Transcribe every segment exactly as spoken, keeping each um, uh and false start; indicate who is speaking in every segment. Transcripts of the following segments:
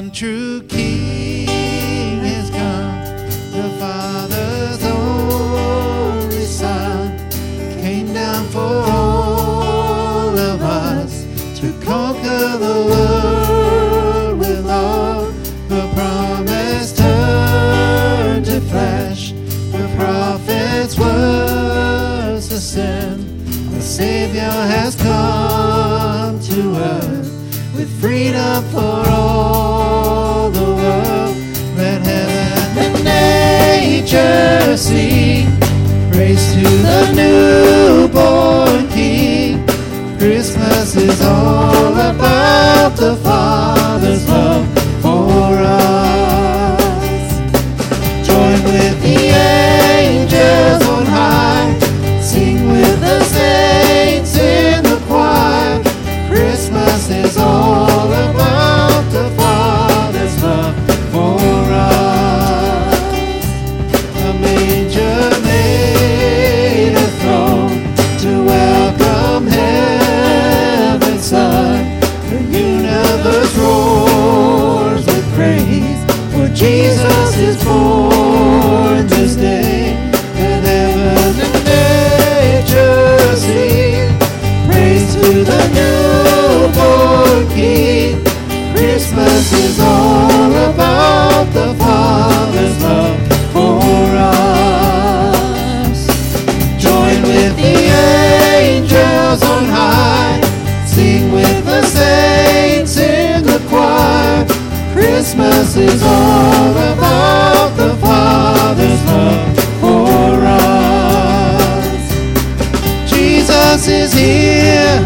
Speaker 1: one true King has come. The Father's only Son came down for all of us to conquer the world with love. The promise turned to flesh. The prophet's words to send. The Savior has come to earth with freedom for all the world. Let heaven and nature sing praise to the newborn King. Christmas is all about the Father's love for us. Join with the angels on high, sing with the saints in the choir. Christmas is all about the Father's love for us. A manger made a throne to welcome heaven's Son. The universe roars with praise, for Jesus is born this day. And heaven and nature sing praise to the newborn King. Christmas is all about the Father's love for us. Join with the angels on high, sing with the saints in the choir. Christmas is all about the Father's love for us. Jesus is here,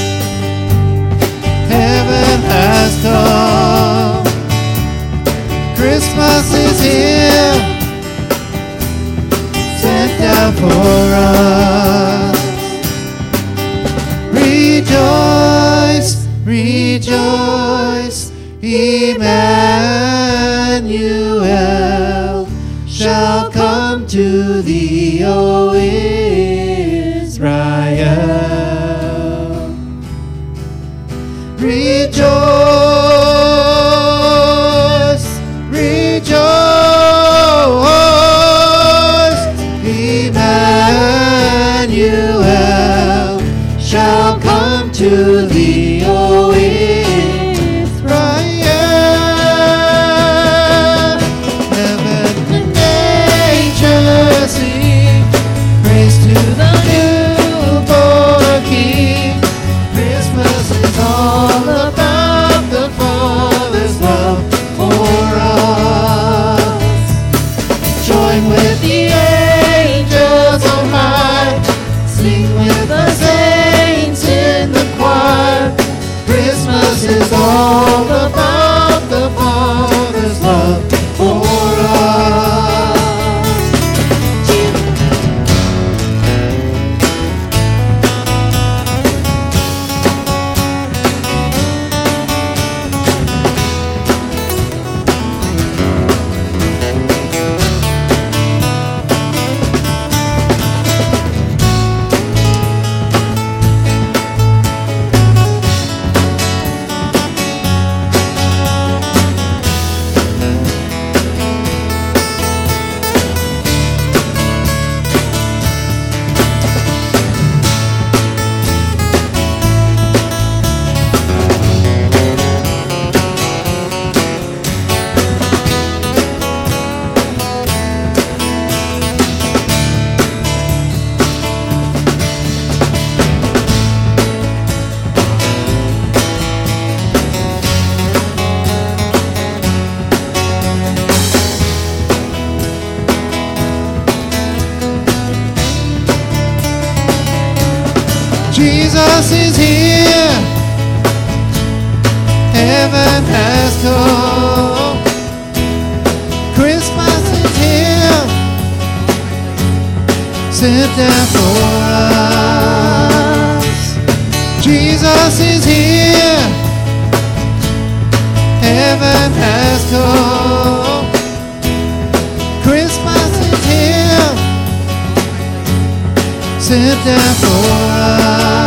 Speaker 1: heaven has come. Christmas is here, sent down for us. Rejoice, rejoice, Emmanuel shall come to thee, O Israel. Rejoice, rejoice, Emmanuel shall come to thee, O Israel. Heaven and nature sing praise to the newborn King. Christmas is all about the Father's love for us. Join with the angels on high, sing with the saints in the choir. Christmas is all about the Father's love for us. Jesus is here, heaven has come. Christmas is here, sent down for us. Jesus is here, heaven has come. Christmas is here, sent down for us.